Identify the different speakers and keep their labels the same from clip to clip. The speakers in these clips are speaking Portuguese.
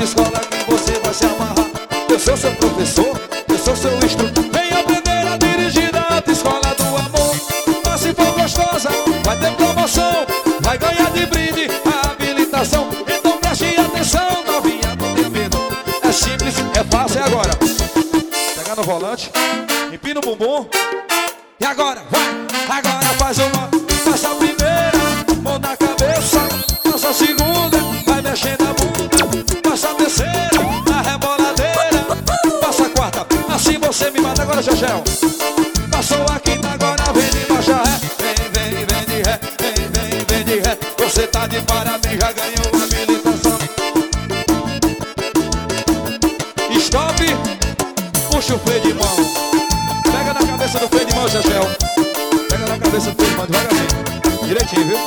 Speaker 1: autoescola que você vai se amarrar. Eu sou seu professor, eu sou seu instrutor. Vem aprender a dirigir na autoescola do amor. Mas se for gostosa, vai ter promoção. Vai ganhar de brinde a habilitação. Então preste atenção, novinha, não tenha medo. É simples, é fácil, é agora. Pegar no volante, empina o bumbum. E agora, vai! Agora faz uma, passa a primeira, mão na cabeça, passa a segunda, vai mexendo a bunda, passa a terceira, a reboladeira, passa a quarta, assim você me mata agora, Jogel. Passou a quinta, agora vem de baixa ré, vem de ré, vem de ré. Você tá de parabéns, já ganhou a habilitação. Stop, puxa o freio de mão. Pega na cabeça do freio de mão, Jogel. Pega na cabeça do freio de mão, devagarzinho. Direitinho, viu?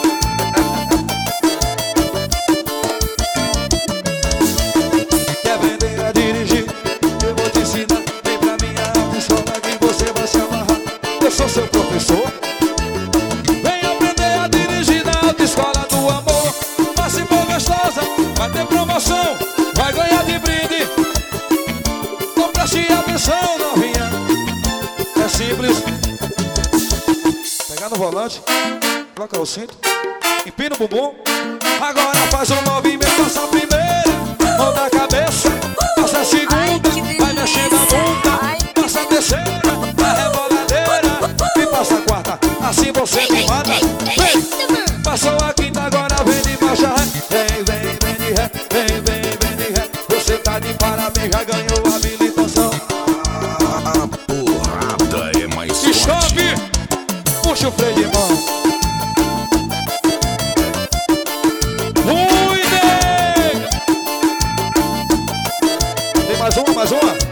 Speaker 1: Quer aprender a dirigir? Eu vou te ensinar. Vem pra minha autoescola que você vai se amarrar. Eu sou seu professor. Vem aprender a dirigir na autoescola do amor. Mas se for gostosa, vai ter promoção. Vai ganhar de brinde. Não preste atenção, novinha. É simples. Pegar no volante, coloca o cinto, empina o bumbum. Agora faz um movimento, passa a primeira, mão na cabeça, passa a segunda, vai mexendo a bunda, passa a terceira, a reboladeira e passa a quarta, assim você me mata. Vem! Passou a quinta, agora vem de baixa ré. Vem de ré, vem de ré. Você tá de parabéns, já ganhou a habilitação.
Speaker 2: A porrada é mais forte.
Speaker 1: Stop! Puxa o freio de mão. Tem mais uma, mais uma.